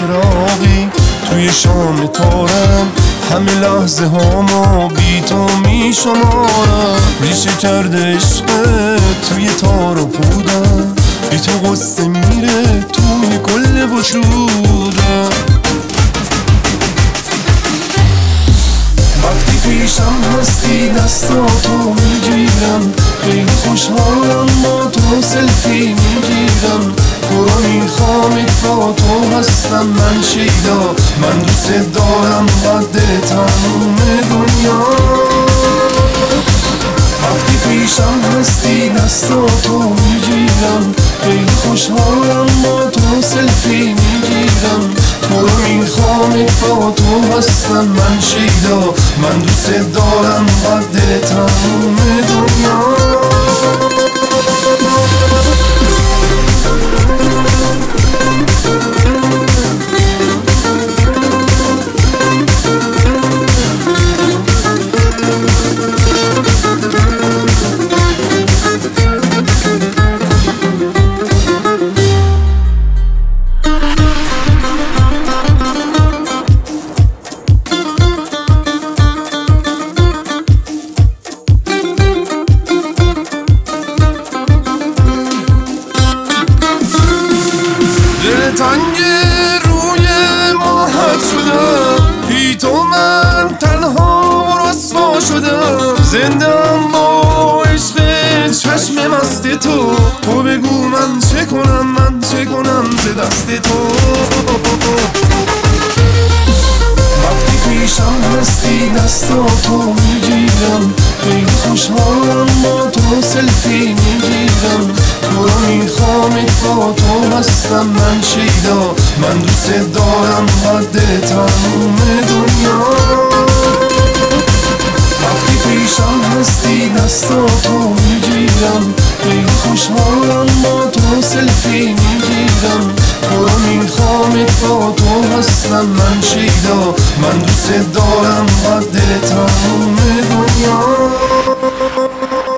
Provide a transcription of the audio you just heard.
چراغی توی شام تارم، همه لحظه هامو بی تو می شمارم. ریشه کرده عشقت توی تار و پودم، بی تو قصه میره توی کل وجودم. وقتی پیشم هستی دستاتو میگیرم، خیلی خوشحالم با تو سلفی میگیرم. تو رو میخوام با تو هستم من شیدا، من دوست دارم قد تموم دنیا. وقتی پیشم هستی دستاتو میگیرم، خیلی خوشحالم با تو سلفی میگیرم. تو رو میخوام با تو هستم من شیدا، من دوست دارم قد تموم دنیا. تنگ روی ماهت شدم، بی تو من تنها رسوا شدم. زندم با عشق چشم مست تو، تو بگو من چه کنم، من چه کنم ز دست تو. وقتی پیشم هستی دستاتو میگیرم، خیلی خوشحالم با تو سلفی میگیرم. تو رو میخوام با تو هستم من شیدا، من دوست دارم قد تموم دنیا. وقتی پیشم هستی دستاتو میگیرم، خیلی خوشحالم با تو سلفی میگیرم. تو رو میخوام با تو هستم من شیدا، من دوست دارم قد تموم دنیا.